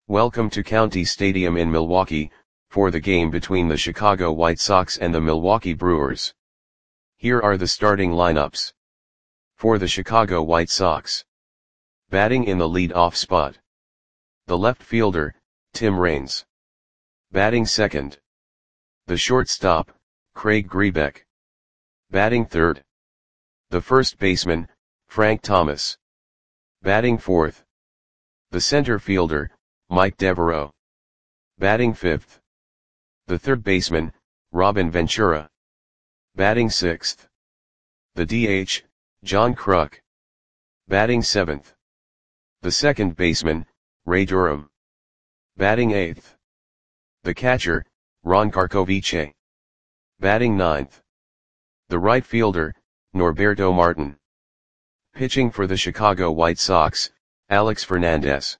Welcome to County Stadium in Milwaukee, for the game between the Chicago White Sox and the Milwaukee Brewers. Here are the starting lineups. For the Chicago White Sox. Batting in the lead-off spot. The left fielder, Tim Raines. Batting second. The shortstop, Craig Grebeck. Batting third. The first baseman, Frank Thomas. Batting fourth. The center fielder, Mike Devereaux. Batting fifth. The third baseman, Robin Ventura. Batting sixth. The DH, John Kruk. Batting seventh. The second baseman, Ray Durham. Batting eighth. The catcher, Ron Karkovice. Batting ninth. The right fielder, Norberto Martin. Pitching for the Chicago White Sox, Alex Fernandez.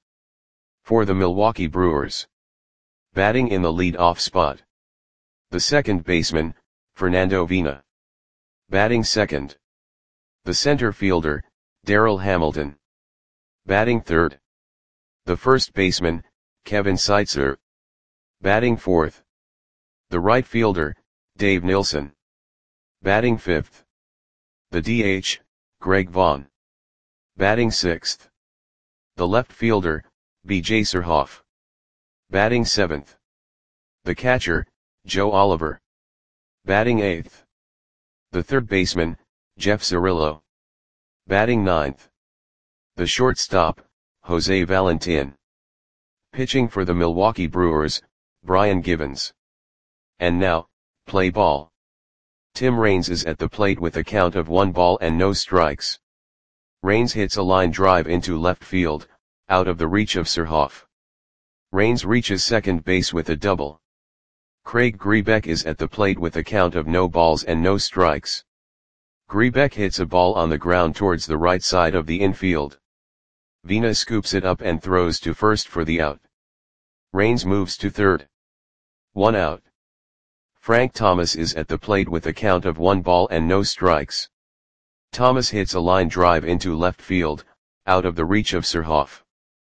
For the Milwaukee Brewers. Batting in the lead-off spot. The second baseman, Fernando Vina. Batting second. The center fielder, Darryl Hamilton. Batting third. The first baseman, Kevin Seitzer. Batting fourth. The right fielder, Dave Nilsson. Batting fifth. The DH, Greg Vaughn. Batting sixth. The left fielder, B.J. Surhoff. Batting seventh. The catcher, Joe Oliver. Batting eighth. The third baseman, Jeff Cirillo. Batting ninth. The shortstop, Jose Valentin. Pitching for the Milwaukee Brewers, Brian Givens. And now, play ball. Tim Raines is at the plate with a count of 1 ball and no strikes. Raines hits a line drive into left field, out of the reach of Surhoff. Raines reaches second base with a double. Craig Grebeck is at the plate with a count of no balls and no strikes. Grebeck hits a ball on the ground towards the right side of the infield. Vina scoops it up and throws to first for the out. Raines moves to third. 1 out. Frank Thomas is at the plate with a count of 1 ball and no strikes. Thomas hits a line drive into left field, out of the reach of Surhoff.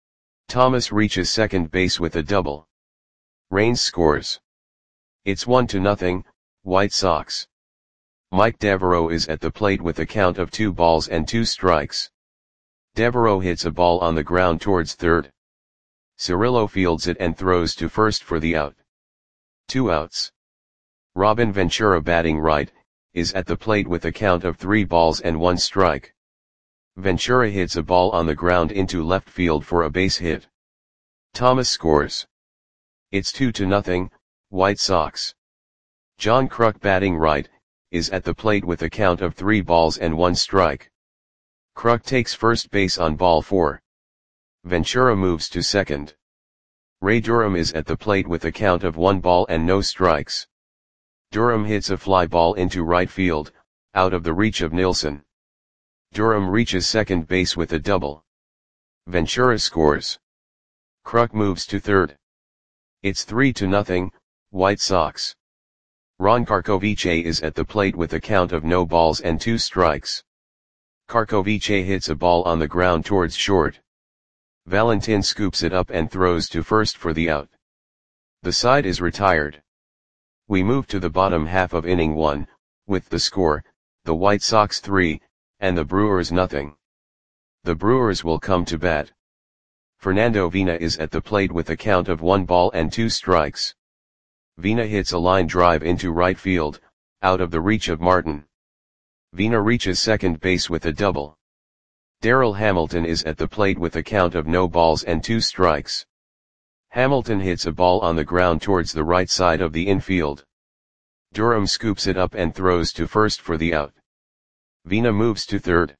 Thomas reaches second base with a double. Raines scores. It's 1-0, White Sox. Mike Devereaux is at the plate with a count of 2 balls and 2 strikes. Devereaux hits a ball on the ground towards third. Cirillo fields it and throws to first for the out. 2 outs. Robin Ventura, batting right, is at the plate with a count of 3 balls and 1 strike. Ventura hits a ball on the ground into left field for a base hit. Thomas scores. It's 2-0, White Sox. John Kruk, batting right, is at the plate with a count of 3 balls and 1 strike. Kruk takes first base on ball 4. Ventura moves to second. Ray Durham is at the plate with a count of 1 ball and no strikes. Durham hits a fly ball into right field, out of the reach of Nilsson. Durham reaches second base with a double. Ventura scores. Kruk moves to third. It's 3-0, White Sox. Ron Karkovice is at the plate with a count of no balls and 2 strikes. Karkovice hits a ball on the ground towards short. Valentin scoops it up and throws to first for the out. The side is retired. We move to the bottom half of inning 1, with the score, the White Sox 3, and the Brewers 0. The Brewers will come to bat. Fernando Vina is at the plate with a count of 1 ball and 2 strikes. Vina hits a line drive into right field, out of the reach of Martin. Vina reaches second base with a double. Darryl Hamilton is at the plate with a count of no balls and 2 strikes. Hamilton hits a ball on the ground towards the right side of the infield. Durham scoops it up and throws to first for the out. Vina moves to third.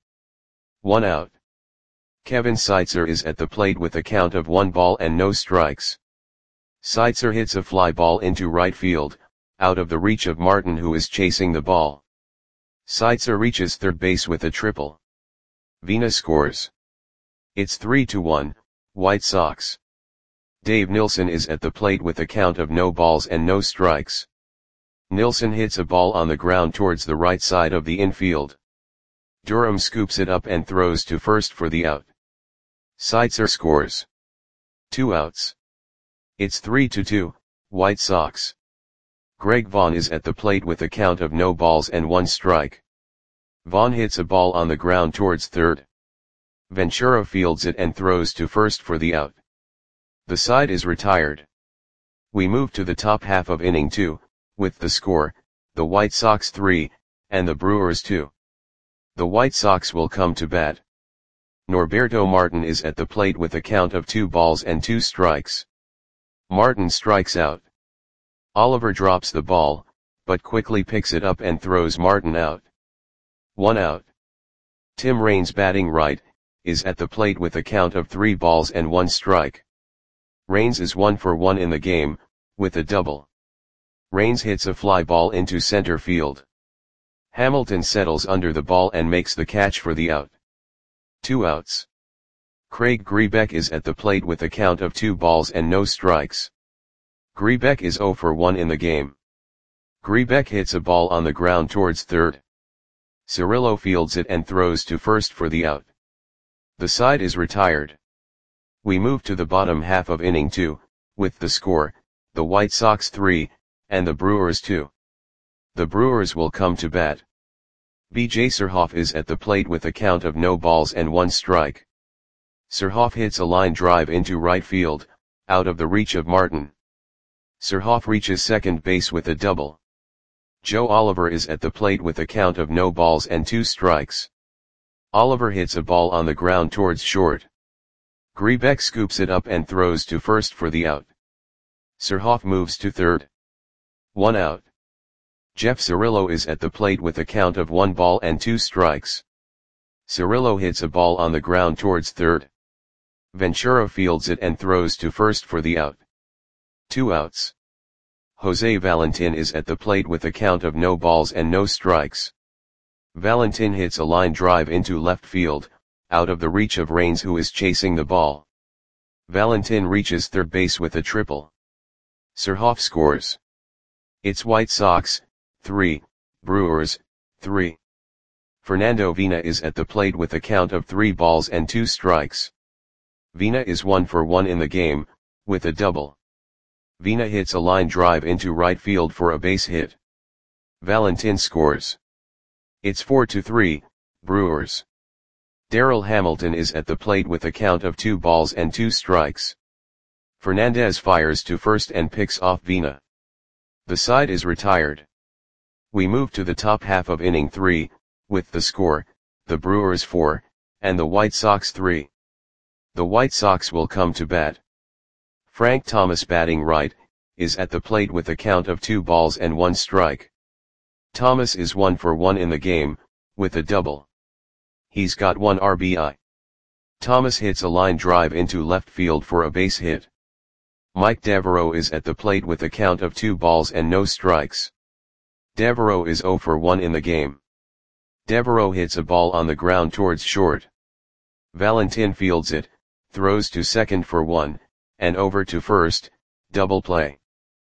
1 out. Kevin Seitzer is at the plate with a count of 1 ball and no strikes. Seitzer hits a fly ball into right field, out of the reach of Martin, who is chasing the ball. Seitzer reaches third base with a triple. Vina scores. It's 3-1, White Sox. Dave Nilsson is at the plate with a count of no balls and no strikes. Nilsson hits a ball on the ground towards the right side of the infield. Durham scoops it up and throws to first for the out. Seitzer scores. 2 outs. It's 3-2, White Sox. Greg Vaughn is at the plate with a count of no balls and one strike. Vaughn hits a ball on the ground towards third. Ventura fields it and throws to first for the out. The side is retired. We move to the top half of inning 2, with the score, the White Sox 3, and the Brewers 2. The White Sox will come to bat. Norberto Martin is at the plate with a count of 2 balls and 2 strikes. Martin strikes out. Oliver drops the ball, but quickly picks it up and throws Martin out. 1 out. Tim Raines, batting right, is at the plate with a count of 3 balls and 1 strike. Raines is 1 for 1 in the game, with a double. Raines hits a fly ball into center field. Hamilton settles under the ball and makes the catch for the out. 2 outs. Craig Grebeck is at the plate with a count of 2 balls and no strikes. Grebeck is 0 for 1 in the game. Grebeck hits a ball on the ground towards third. Cirillo fields it and throws to first for the out. The side is retired. We move to the bottom half of inning 2, with the score, the White Sox 3, and the Brewers 2. The Brewers will come to bat. B.J. Surhoff is at the plate with a count of no balls and 1 strike. Surhoff hits a line drive into right field, out of the reach of Martin. Surhoff reaches second base with a double. Joe Oliver is at the plate with a count of no balls and 2 strikes. Oliver hits a ball on the ground towards short. Grebeck scoops it up and throws to first for the out. Surhoff moves to third. 1 out. Jeff Cirillo is at the plate with a count of 1 ball and 2 strikes. Cirillo hits a ball on the ground towards third. Ventura fields it and throws to first for the out. 2 outs. Jose Valentin is at the plate with a count of no balls and no strikes. Valentin hits a line drive into left field, out of the reach of Raines, who is chasing the ball. Valentin reaches third base with a triple. Surhoff scores. It's White Sox 3, Brewers 3. Fernando Vina is at the plate with a count of 3 balls and 2 strikes. Vina is 1 for 1 in the game, with a double. Vina hits a line drive into right field for a base hit. Valentin scores. It's 4-3, Brewers. Darryl Hamilton is at the plate with a count of 2 balls and 2 strikes. Fernandez fires to first and picks off Vina. The side is retired. We move to the top half of inning 3, with the score, the Brewers 4, and the White Sox 3. The White Sox will come to bat. Frank Thomas, batting right, is at the plate with a count of 2 balls and 1 strike. Thomas is 1 for 1 in the game, with a double. He's got 1 RBI. Thomas hits a line drive into left field for a base hit. Mike Devereaux is at the plate with a count of 2 balls and no strikes. Devereaux is 0 for 1 in the game. Devereaux hits a ball on the ground towards short. Valentin fields it, throws to second for 1, and over to first, double play.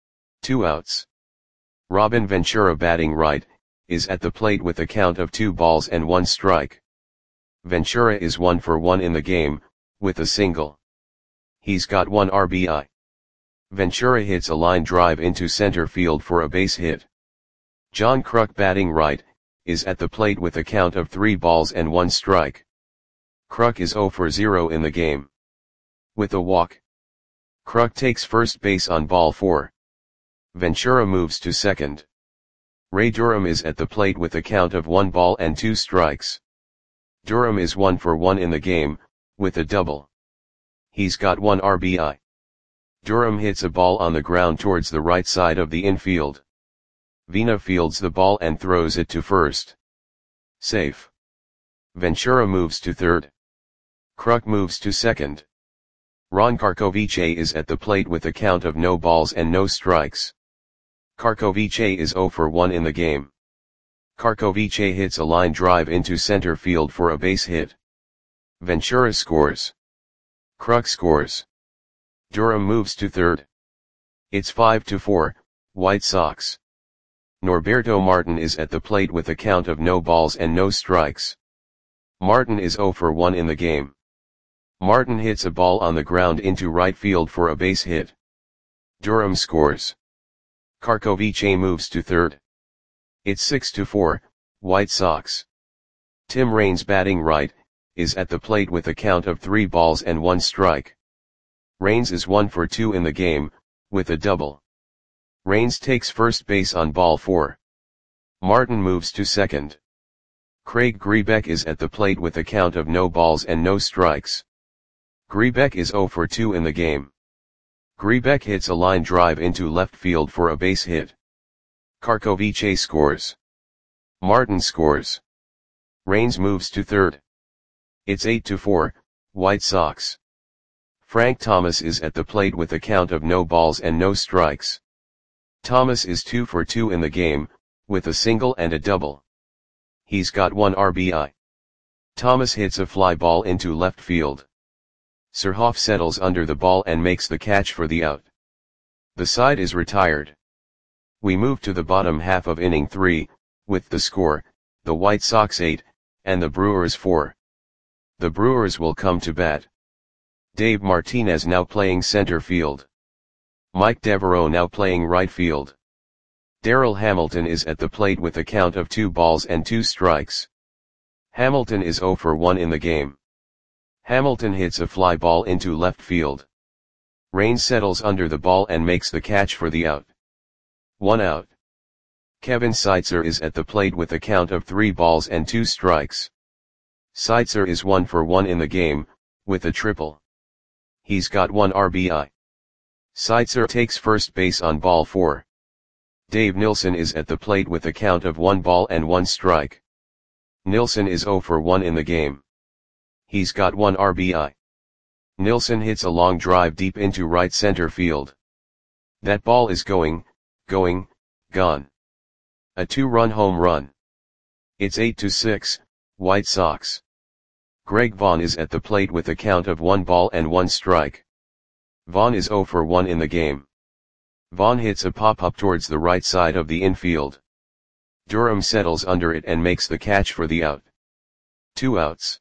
2 outs. Robin Ventura, batting right, is at the plate with a count of 2 balls and 1 strike. Ventura is 1 for 1 in the game, with a single. He's got 1 RBI. Ventura hits a line drive into center field for a base hit. John Kruk, batting right, is at the plate with a count of 3 balls and 1 strike. Kruk is 0 for 0 in the game. With a walk. Kruk takes first base on ball 4. Ventura moves to second. Ray Durham is at the plate with a count of 1 ball and 2 strikes. Durham is 1 for 1 in the game, with a double. He's got 1 RBI. Durham hits a ball on the ground towards the right side of the infield. Vina fields the ball and throws it to first. Safe. Ventura moves to third. Kruk moves to second. Ron Karkovice is at the plate with a count of no balls and no strikes. Karkovice is 0 for 1 in the game. Karkovice hits a line drive into center field for a base hit. Ventura scores. Kruk scores. Durham moves to third. It's 5-4, White Sox. Norberto Martin is at the plate with a count of no balls and no strikes. Martin is 0 for 1 in the game. Martin hits a ball on the ground into right field for a base hit. Durham scores. Kharkovice moves to third. It's 6-4, White Sox. Tim Raines batting right, is at the plate with a count of 3 balls and 1 strike. Raines is 1 for 2 in the game, with a double. Raines takes first base on ball 4. Martin moves to second. Craig Grebeck is at the plate with a count of no balls and no strikes. Grebeck is 0 for 2 in the game. Grebeck hits a line drive into left field for a base hit. Kharkovice scores. Martin scores. Raines moves to third. It's 8-4, White Sox. Frank Thomas is at the plate with a count of no balls and no strikes. Thomas is 2 for 2 in the game, with a single and a double. He's got 1 RBI. Thomas hits a fly ball into left field. Surhoff settles under the ball and makes the catch for the out. The side is retired. We move to the bottom half of inning 3, with the score, the White Sox 8, and the Brewers 4. The Brewers will come to bat. Dave Martinez now playing center field. Mike Devereaux now playing right field. Darryl Hamilton is at the plate with a count of 2 balls and 2 strikes. Hamilton is 0 for 1 in the game. Hamilton hits a fly ball into left field. Raines settles under the ball and makes the catch for the out. 1 out. Kevin Seitzer is at the plate with a count of 3 balls and 2 strikes. Seitzer is 1 for 1 in the game, with a triple. He's got 1 RBI. Seitzer takes first base on ball 4. Dave Nilsson is at the plate with a count of 1 ball and 1 strike. Nilsson is 0 for 1 in the game. He's got 1 RBI. Nilsson hits a long drive deep into right center field. That ball is gone. A 2-run home run. It's 8-6, White Sox. Greg Vaughn is at the plate with a count of 1 ball and 1 strike. Vaughn is 0 for 1 in the game. Vaughn hits a pop-up towards the right side of the infield. Durham settles under it and makes the catch for the out. 2 outs.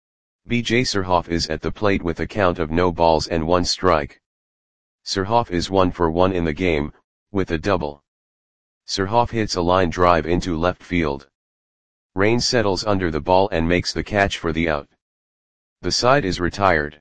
B.J. Surhoff is at the plate with a count of no balls and 1 strike. Surhoff is 1 for 1 in the game, with a double. Surhoff hits a line drive into left field. Raines settles under the ball and makes the catch for the out. The side is retired.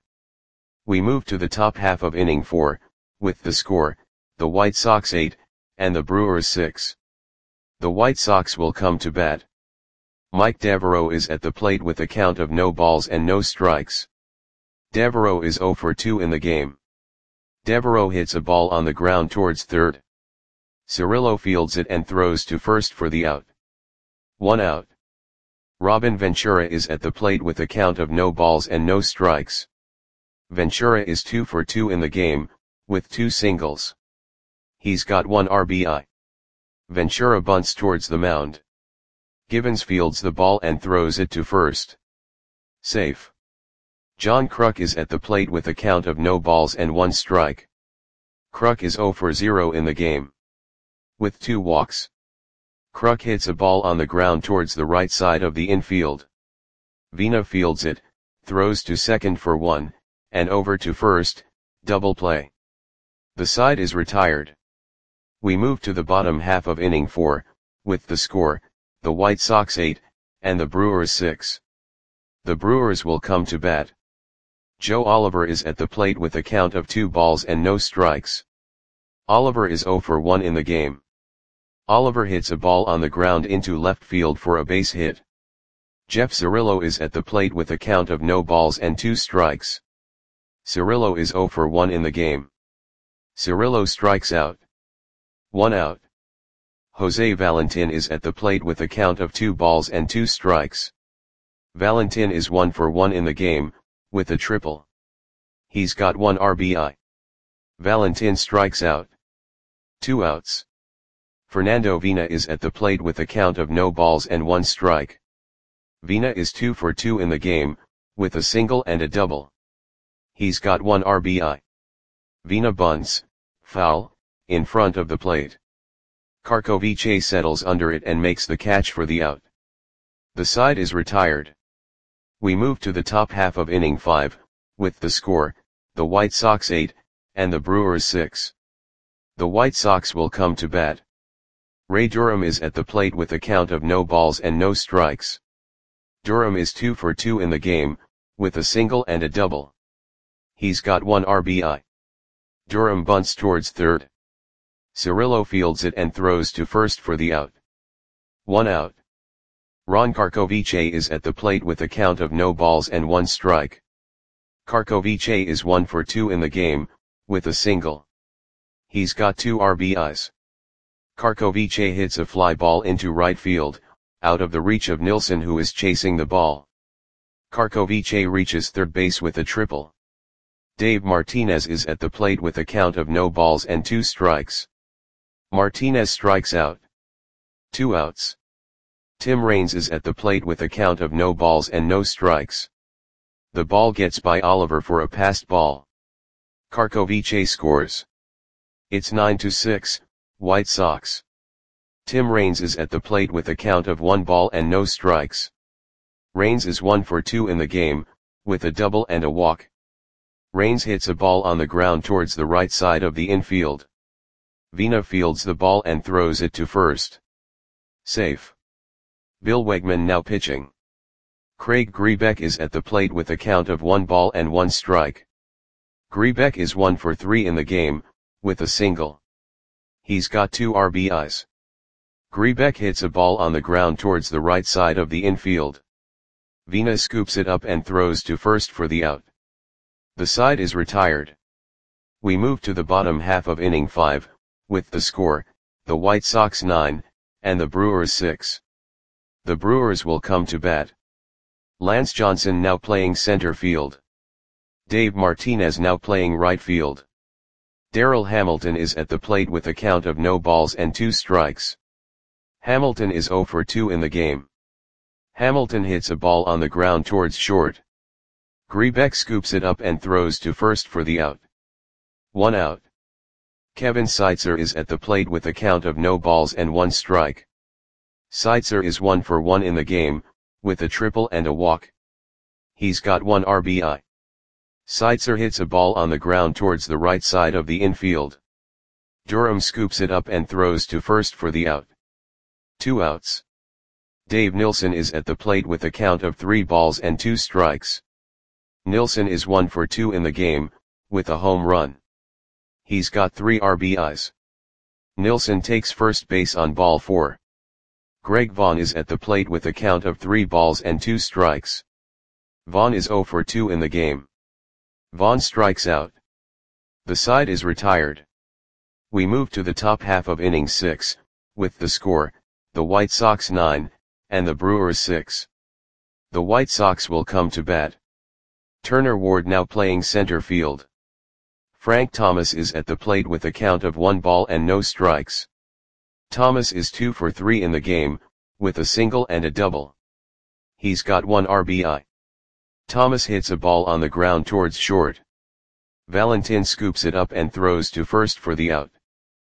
We move to the top half of inning 4, with the score, the White Sox 8, and the Brewers 6. The White Sox will come to bat. Mike Devereaux is at the plate with a count of no balls and no strikes. Devereaux is 0 for 2 in the game. Devereaux hits a ball on the ground towards third. Cirillo fields it and throws to first for the out. 1 out. Robin Ventura is at the plate with a count of no balls and no strikes. Ventura is 2 for 2 in the game, with 2 singles. He's got 1 RBI. Ventura bunts towards the mound. Givens fields the ball and throws it to first. Safe. John Kruk is at the plate with a count of no balls and 1 strike. Kruk is 0 for 0 in the game. With 2 walks. Kruk hits a ball on the ground towards the right side of the infield. Vina fields it, throws to second for 1, and over to first, double play. The side is retired. We move to the bottom half of inning 4, with the score, the White Sox 8, and the Brewers 6. The Brewers will come to bat. Joe Oliver is at the plate with a count of 2 balls and no strikes. Oliver is 0 for 1 in the game. Oliver hits a ball on the ground into left field for a base hit. Jeff Cirillo is at the plate with a count of no balls and 2 strikes. Cirillo is 0 for 1 in the game. Cirillo strikes out. 1 out. Jose Valentin is at the plate with a count of 2 balls and 2 strikes. Valentin is 1 for 1 in the game, with a triple. He's got 1 RBI. Valentin strikes out. 2 outs. Fernando Vina is at the plate with a count of no balls and 1 strike. Vina is 2 for 2 in the game, with a single and a double. He's got 1 RBI. Vina bunts, foul, in front of the plate. Kharkovice settles under it and makes the catch for the out. The side is retired. We move to the top half of inning 5, with the score, the White Sox 8, and the Brewers 6. The White Sox will come to bat. Ray Durham is at the plate with a count of no balls and no strikes. Durham is 2 for 2 in the game, with a single and a double. He's got 1 RBI. Durham bunts towards third. Cirillo fields it and throws to first for the out. 1 out. Ron Karkovice is at the plate with a count of no balls and 1 strike. Karkovice is 1 for 2 in the game, with a single. He's got 2 RBIs. Karkovice hits a fly ball into right field, out of the reach of Nilsson, who is chasing the ball. Karkovice reaches third base with a triple. Dave Martinez is at the plate with a count of no balls and 2 strikes. Martinez strikes out. 2 outs. Tim Raines is at the plate with a count of no balls and no strikes. The ball gets by Oliver for a passed ball. Karkovice scores. It's 9-6, White Sox. Tim Raines is at the plate with a count of 1 ball and no strikes. Raines is 1 for 2 in the game, with a double and a walk. Raines hits a ball on the ground towards the right side of the infield. Vina fields the ball and throws it to first. Safe. Bill Wegman now pitching. Craig Grebeck is at the plate with a count of 1 ball and 1 strike. Grebeck is 1 for 3 in the game, with a single. He's got 2 RBIs. Grebeck hits a ball on the ground towards the right side of the infield. Vina scoops it up and throws to first for the out. The side is retired. We move to the bottom half of inning 5, with the score, the White Sox 9, and the Brewers 6. The Brewers will come to bat. Lance Johnson now playing center field. Dave Martinez now playing right field. Darryl Hamilton is at the plate with a count of no balls and 2 strikes. Hamilton is 0 for 2 in the game. Hamilton hits a ball on the ground towards short. Grebeck scoops it up and throws to first for the out. 1 out. Kevin Seitzer is at the plate with a count of no balls and 1 strike. Seitzer is 1 for 1 in the game, with a triple and a walk. He's got 1 RBI. Seitzer hits a ball on the ground towards the right side of the infield. Durham scoops it up and throws to first for the out. 2 outs. Dave Nilsson is at the plate with a count of 3 balls and 2 strikes. Nilsson is 1 for 2 in the game, with a home run. He's got 3 RBIs. Nilsson takes first base on ball 4. Greg Vaughn is at the plate with a count of 3 balls and 2 strikes. Vaughn is 0 for 2 in the game. Vaughn strikes out. The side is retired. We move to the top half of inning 6, with the score, the White Sox 9, and the Brewers 6. The White Sox will come to bat. Turner Ward now playing center field. Frank Thomas is at the plate with a count of 1 ball and no strikes. Thomas is 2 for 3 in the game, with a single and a double. He's got 1 RBI. Thomas hits a ball on the ground towards short. Valentin scoops it up and throws to first for the out.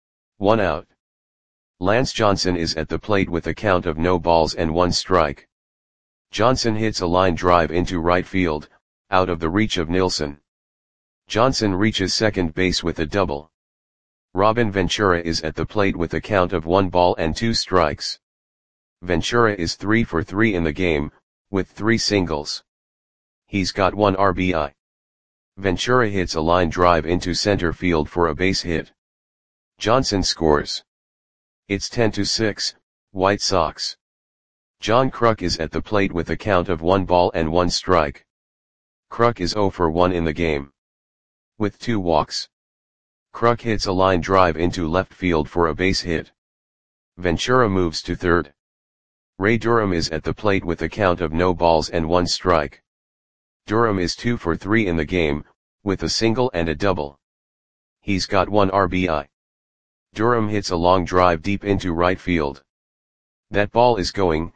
1 out. Lance Johnson is at the plate with a count of no balls and 1 strike. Johnson hits a line drive into right field, out of the reach of Nilsson. Johnson reaches second base with a double. Robin Ventura is at the plate with a count of 1 ball and 2 strikes. Ventura is 3 for 3 in the game, with 3 singles. He's got 1 RBI. Ventura hits a line drive into center field for a base hit. Johnson scores. It's 10-6, White Sox. John Kruk is at the plate with a count of 1 ball and 1 strike. Kruk is 0 for 1 in the game. With 2 walks. Kruk hits a line drive into left field for a base hit. Ventura moves to third. Ray Durham is at the plate with a count of no balls and 1 strike. Durham is 2 for 3 in the game, with a single and a double. He's got 1 RBI. Durham hits a long drive deep into right field. That ball is gone.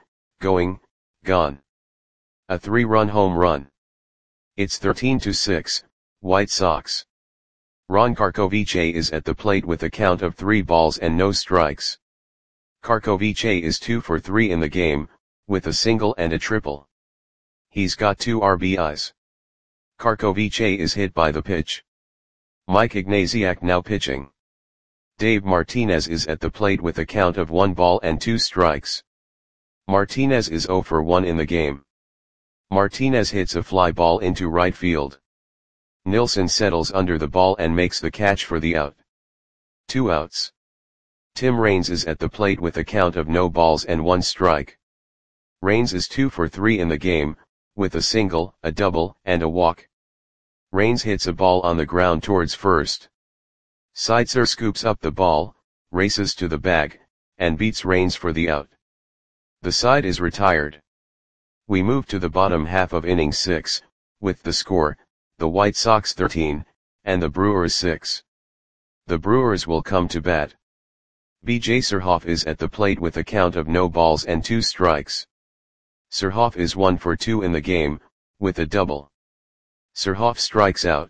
A 3-run home run. It's 13-6, White Sox. Ron Karkovice is at the plate with a count of 3 balls and no strikes. Karkovice is 2 for 3 in the game, with a single and a triple. He's got 2 RBIs. Karkovice is hit by the pitch. Mike Ignatiak now pitching. Dave Martinez is at the plate with a count of 1 ball and 2 strikes. Martinez is 0 for 1 in the game. Martinez hits a fly ball into right field. Nilsson settles under the ball and makes the catch for the out. 2 outs. Tim Raines is at the plate with a count of no balls and 1 strike. Raines is 2 for 3 in the game, with a single, a double, and a walk. Raines hits a ball on the ground towards first. Seitzer scoops up the ball, races to the bag, and beats Raines for the out. The side is retired. We move to the bottom half of inning 6, with the score, the White Sox 13, and the Brewers 6. The Brewers will come to bat. B.J. Surhoff is at the plate with a count of no balls and 2 strikes. Surhoff is 1 for 2 in the game, with a double. Surhoff strikes out.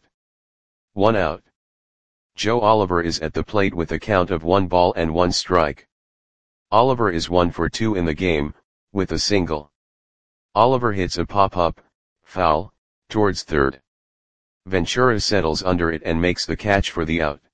1 out. Joe Oliver is at the plate with a count of 1 ball and 1 strike. Oliver is 1 for 2 in the game, with a single. Oliver hits a pop-up, foul, towards third. Ventura settles under it and makes the catch for the out.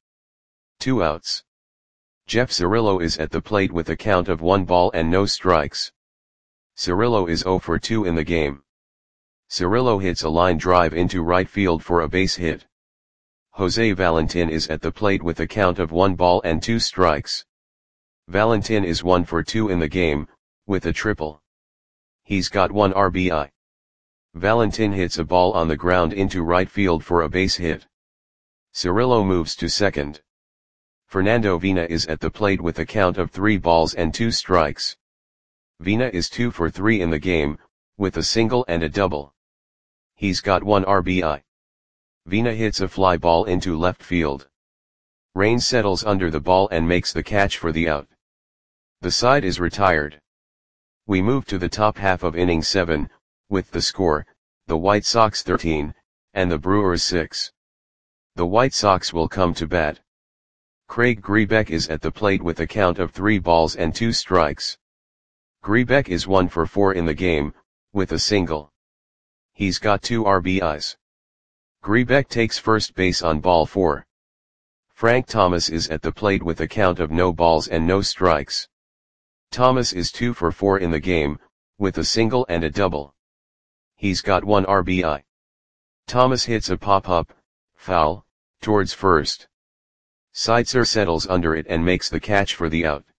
2 outs. Jeff Cirillo is at the plate with a count of 1 ball and no strikes. Cirillo is 0 for 2 in the game. Cirillo hits a line drive into right field for a base hit. Jose Valentin is at the plate with a count of 1 ball and 2 strikes. Valentin is 1 for 2 in the game, with a triple. He's got 1 RBI. Valentin hits a ball on the ground into right field for a base hit. Cirillo moves to second. Fernando Vina is at the plate with a count of 3 balls and 2 strikes. Vina is 2 for 3 in the game, with a single and a double. He's got 1 RBI. Vina hits a fly ball into left field. Raines settles under the ball and makes the catch for the out. The side is retired. We move to the top half of inning 7, with the score, the White Sox 13, and the Brewers 6. The White Sox will come to bat. Craig Grebeck is at the plate with a count of 3 balls and 2 strikes. Grebeck is 1 for 4 in the game, with a single. He's got 2 RBIs. Grebeck takes first base on ball 4. Frank Thomas is at the plate with a count of no balls and no strikes. Thomas is 2 for 4 in the game, with a single and a double. He's got 1 RBI. Thomas hits a pop-up, foul, towards first. Seitzer settles under it and makes the catch for the out.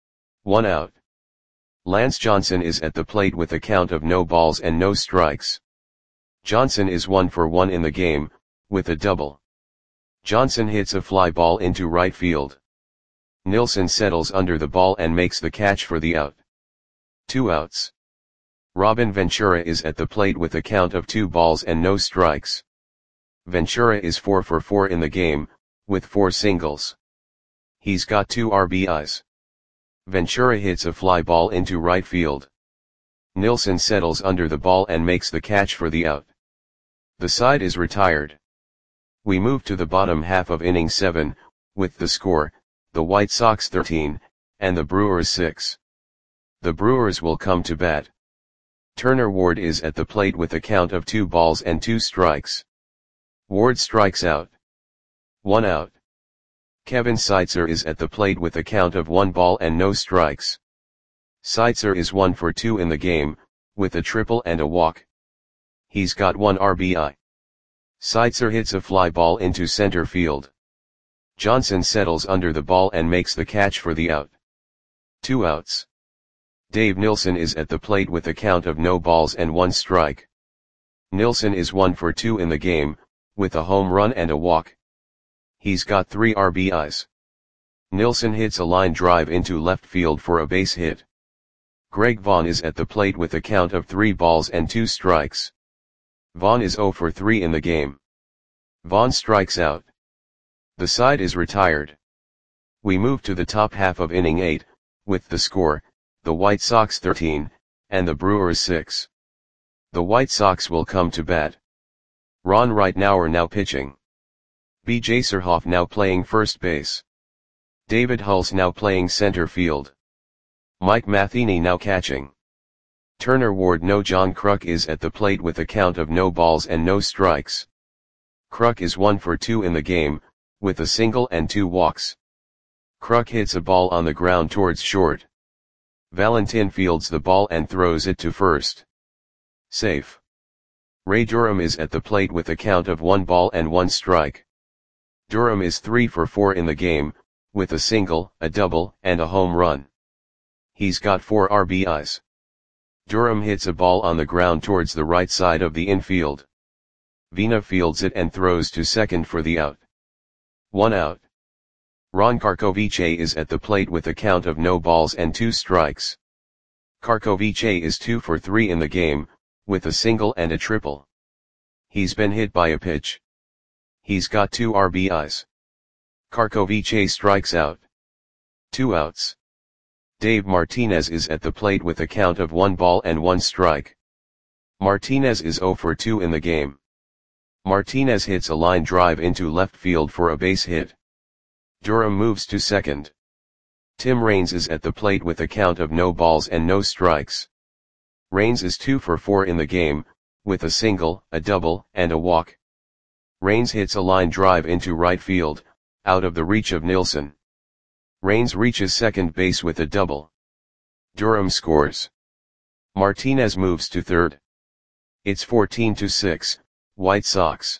1 out. Lance Johnson is at the plate with a count of no balls and no strikes. Johnson is 1 for 1 in the game, with a double. Johnson hits a fly ball into right field. Nilsson settles under the ball and makes the catch for the out. 2 outs. Robin Ventura is at the plate with a count of 2 balls and no strikes. Ventura is 4 for 4 in the game, with 4 singles. He's got 2 RBIs. Ventura hits a fly ball into right field. Nilsson settles under the ball and makes the catch for the out. The side is retired. We move to the bottom half of inning 7, with the score, the White Sox 13, and the Brewers 6. The Brewers will come to bat. Turner Ward is at the plate with a count of 2 balls and 2 strikes. Ward strikes out. 1 out. Kevin Seitzer is at the plate with a count of 1 ball and no strikes. Seitzer is 1 for 2 in the game, with a triple and a walk. He's got 1 RBI. Seitzer hits a fly ball into center field. Johnson settles under the ball and makes the catch for the out. 2 outs. Dave Nilsson is at the plate with a count of no balls and 1 strike. Nilsson is 1 for 2 in the game, with a home run and a walk. He's got 3 RBIs. Nilsson hits a line drive into left field for a base hit. Greg Vaughn is at the plate with a count of 3 balls and 2 strikes. Vaughn is 0 for 3 in the game. Vaughn strikes out. The side is retired. We move to the top half of inning 8, with the score, the White Sox 13, and the Brewers 6. The White Sox will come to bat. Ron Ritenour now pitching. B.J. Surhoff now playing first base. David Hulse now playing center field. Mike Matheny now catching. Turner Ward no John Kruk is at the plate with a count of no balls and no strikes. Kruk is 1 for 2 in the game, with a single and 2 walks. Kruk hits a ball on the ground towards short. Valentin fields the ball and throws it to first. Safe. Ray Durham is at the plate with a count of 1 ball and 1 strike. Durham is 3 for 4 in the game, with a single, a double, and a home run. He's got 4 RBIs. Durham hits a ball on the ground towards the right side of the infield. Vina fields it and throws to second for the out. 1 out. Ron Karkovice is at the plate with a count of no balls and 2 strikes. Karkovice is 2 for 3 in the game, with a single and a triple. He's been hit by a pitch. He's got 2 RBIs. Karkovice strikes out. 2 outs. Dave Martinez is at the plate with a count of 1 ball and 1 strike. Martinez is 0 for 2 in the game. Martinez hits a line drive into left field for a base hit. Durham moves to second. Tim Raines is at the plate with a count of no balls and no strikes. Raines is 2 for 4 in the game, with a single, a double, and a walk. Raines hits a line drive into right field, out of the reach of Nilsson. Raines reaches second base with a double. Durham scores. Martinez moves to third. It's 14-6, White Sox.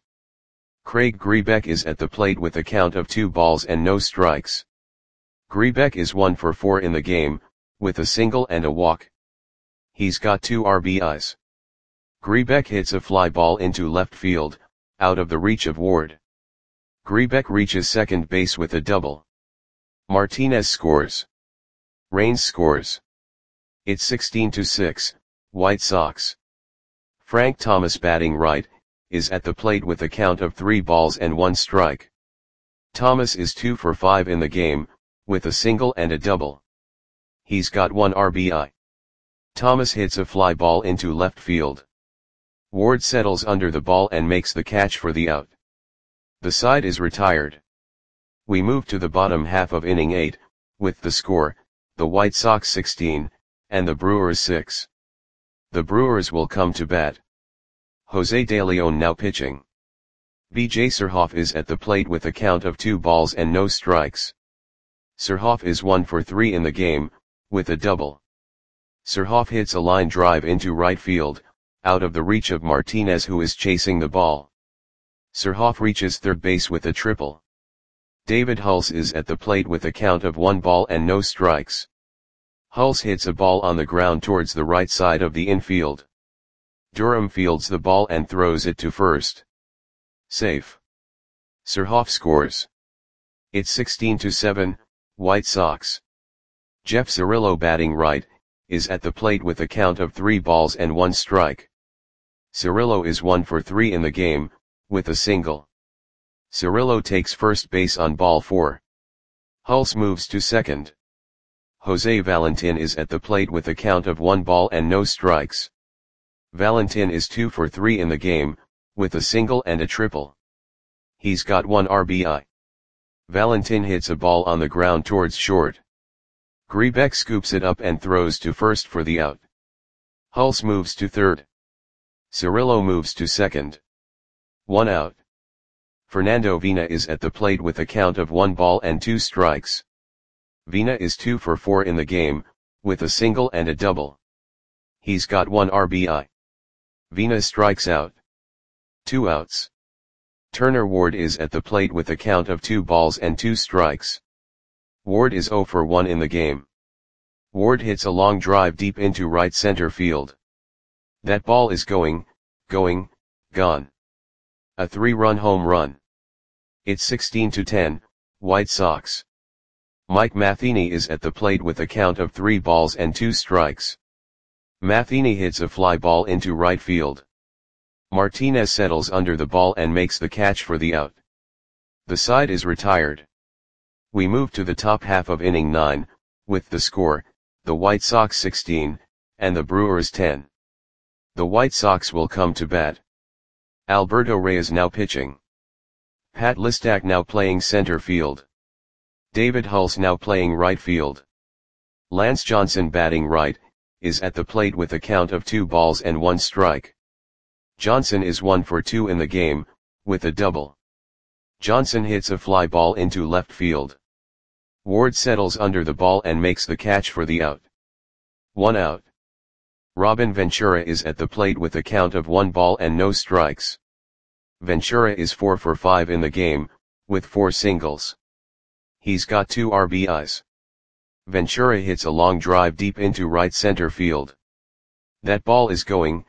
Craig Grebeck is at the plate with a count of 2 balls and no strikes. Grebeck is 1 for 4 in the game, with a single and a walk. He's got 2 RBIs. Grebeck hits a fly ball into left field, out of the reach of Ward. Grebeck reaches second base with a double. Martinez scores. Raines scores. It's 16-6, White Sox. Frank Thomas batting right, is at the plate with a count of 3 balls and 1 strike. Thomas is 2 for 5 in the game, with a single and a double. He's got 1 RBI. Thomas hits a fly ball into left field. Ward settles under the ball and makes the catch for the out. The side is retired. We move to the bottom half of inning 8, with the score, the White Sox 16, and the Brewers 6. The Brewers will come to bat. Jose De Leon now pitching. B.J. Surhoff is at the plate with a count of 2 balls and no strikes. Surhoff is 1 for 3 in the game, with a double. Surhoff hits a line drive into right field, out of the reach of Martinez who is chasing the ball. Surhoff reaches third base with a triple. David Hulse is at the plate with a count of 1 ball and no strikes. Hulse hits a ball on the ground towards the right side of the infield. Durham fields the ball and throws it to first. Safe. Surhoff scores. It's 16-7, White Sox. Jeff Cirillo batting right, is at the plate with a count of 3 balls and 1 strike. Cirillo is 1 for 3 in the game, with a single. Cirillo takes first base on ball 4. Hulse moves to second. Jose Valentin is at the plate with a count of 1 ball and no strikes. Valentin is 2 for 3 in the game, with a single and a triple. He's got 1 RBI. Valentin hits a ball on the ground towards short. Grebeck scoops it up and throws to first for the out. Hulse moves to third. Cirillo moves to second. 1 out. Fernando Vina is at the plate with a count of 1 ball and 2 strikes. Vina is 2 for 4 in the game, with a single and a double. He's got 1 RBI. Vina strikes out. 2 outs. Turner Ward is at the plate with a count of 2 balls and 2 strikes. Ward is 0 for 1 in the game. Ward hits a long drive deep into right center field. That ball is gone. A 3-run home run. It's 16-10, White Sox. Mike Matheny is at the plate with a count of 3 balls and 2 strikes. Matheny hits a fly ball into right field. Martinez settles under the ball and makes the catch for the out. The side is retired. We move to the top half of inning 9, with the score, the White Sox 16, and the Brewers 10. The White Sox will come to bat. Alberto Reyes now pitching. Pat Listak now playing center field. David Hulse now playing right field. Lance Johnson batting right, is at the plate with a count of 2 balls and 1 strike. Johnson is 1 for 2 in the game, with a double. Johnson hits a fly ball into left field. Ward settles under the ball and makes the catch for the out. 1 out. Robin Ventura is at the plate with a count of 1 ball and no strikes. Ventura is 4 for 5 in the game, with 4 singles. He's got 2 RBIs. Ventura hits a long drive deep into right center field. That ball is gone.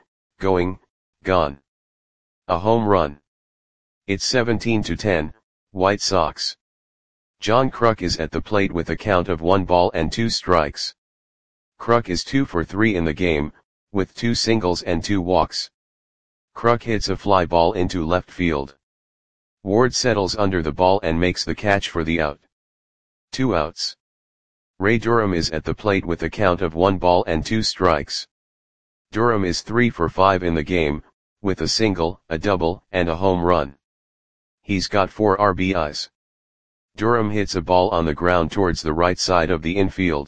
A home run. It's 17-10, White Sox. John Kruk is at the plate with a count of 1 ball and 2 strikes. Kruk is 2 for 3 in the game, with 2 singles and 2 walks. Kruk hits a fly ball into left field. Ward settles under the ball and makes the catch for the out. 2 outs. Ray Durham is at the plate with a count of 1 ball and 2 strikes. Durham is 3 for 5 in the game, with a single, a double, and a home run. He's got 4 RBIs. Durham hits a ball on the ground towards the right side of the infield.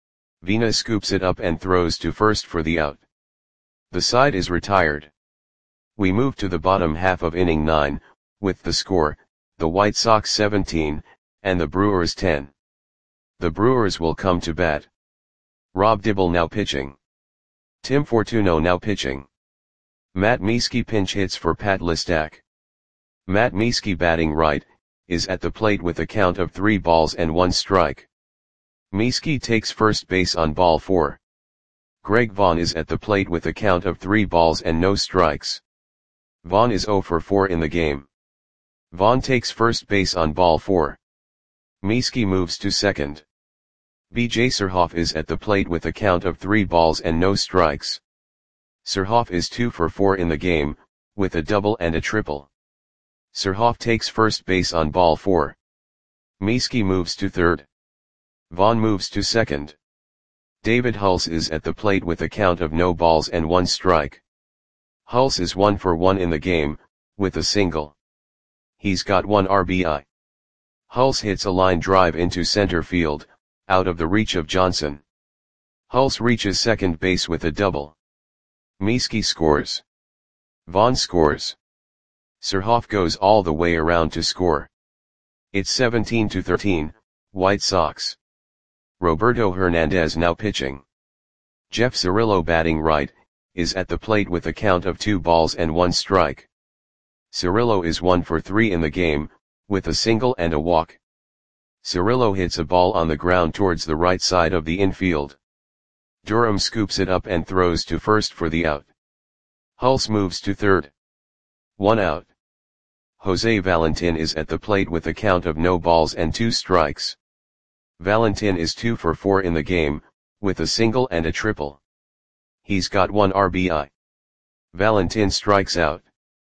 Vina scoops it up and throws to first for the out. The side is retired. We move to the bottom half of inning 9, with the score, the White Sox 17, and the Brewers 10. The Brewers will come to bat. Rob Dibble now pitching. Tim Fortuno now pitching. Matt Mieske pinch hits for Pat Listak. Matt Mieske batting right, is at the plate with a count of 3 balls and 1 strike. Mieske takes first base on ball 4. Greg Vaughn is at the plate with a count of 3 balls and no strikes. Vaughn is 0 for 4 in the game. Vaughn takes first base on ball 4. Mieske moves to second. B.J. Surhoff is at the plate with a count of 3 balls and no strikes. Surhoff is 2 for 4 in the game, with a double and a triple. Surhoff takes first base on ball 4. Mieske moves to third. Vaughn moves to second. David Hulse is at the plate with a count of no balls and 1 strike. Hulse is 1 for 1 in the game, with a single. He's got 1 RBI. Hulse hits a line drive into center field, out of the reach of Johnson. Hulse reaches second base with a double. Mieske scores. Vaughn scores. Surhoff goes all the way around to score. It's 17-13, White Sox. Roberto Hernandez now pitching. Jeff Cirillo batting right, is at the plate with a count of 2 balls and 1 strike. Cirillo is 1 for 3 in the game, with a single and a walk. Cirillo hits a ball on the ground towards the right side of the infield. Durham scoops it up and throws to first for the out. Hulse moves to third. 1 out. Jose Valentin is at the plate with a count of no balls and 2 strikes. Valentin is 2 for 4 in the game, with a single and a triple. He's got 1 RBI. Valentin strikes out.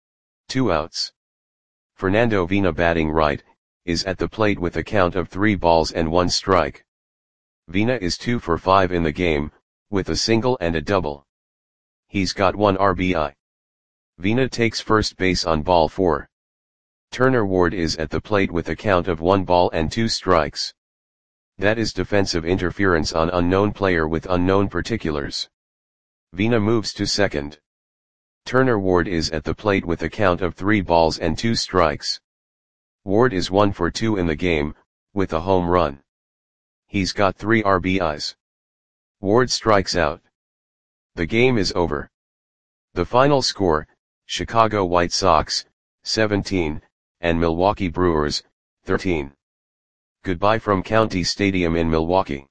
2 outs. Fernando Vina batting right, is at the plate with a count of 3 balls and 1 strike. Vina is 2 for 5 in the game, with a single and a double. He's got 1 RBI. Vina takes first base on ball 4. Turner Ward is at the plate with a count of 1 ball and 2 strikes. That is defensive interference on unknown player with unknown particulars. Vina moves to second. Turner Ward is at the plate with a count of 3 balls and 2 strikes. Ward is 1 for 2 in the game, with a home run. He's got 3 RBIs. Ward strikes out. The game is over. The final score, Chicago White Sox, 17, and Milwaukee Brewers, 13. Goodbye from County Stadium in Milwaukee.